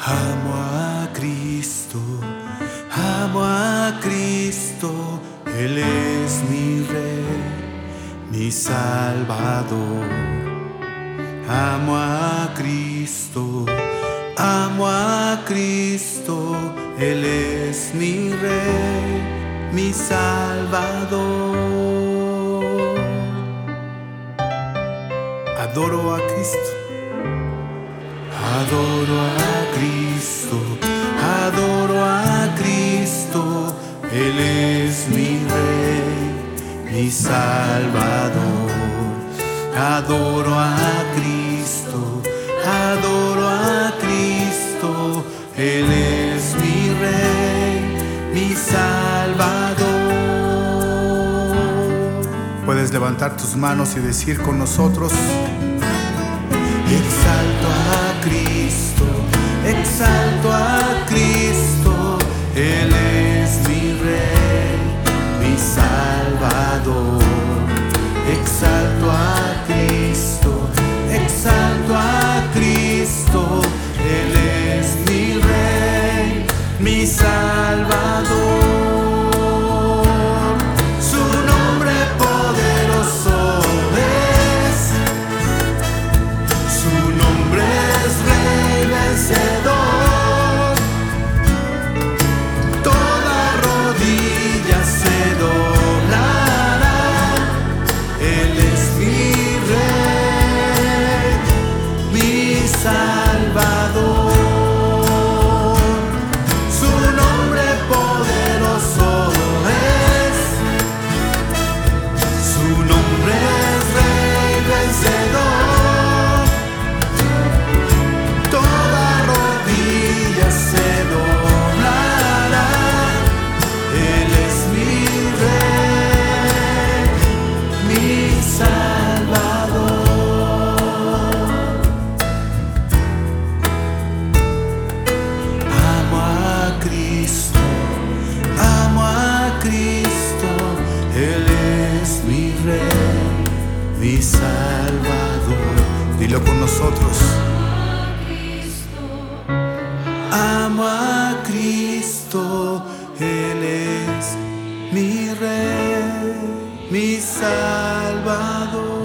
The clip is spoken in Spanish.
Amo a Cristo, Él es mi Rey, mi Salvador. Amo a Cristo, Él es mi Rey, mi Salvador. Adoro a Cristo. Adoro a Cristo, adoro a Cristo, Él es mi Rey, mi Salvador. Adoro a Cristo, Él es mi Rey, mi Salvador. Puedes levantar tus manos y decir con nosotros: exalto a Cristo, Él es mi Rey, mi Salvador. Exalto a Cristo, Él es mi Rey, mi Salvador. Su nombre poderoso es, su nombre es Rey vencedor. Toda rodilla se doblará, Él es mi Rey, mi Salvador. Su nombre poderoso es, su nombre es Rey vencedor. Toda rodilla se doblará, Él es mi Rey, mi Salvador. Amo a Cristo, Él es mi Rey, mi Salvador. Dilo con nosotros. Amo a Cristo, Él es mi Rey, mi Salvador.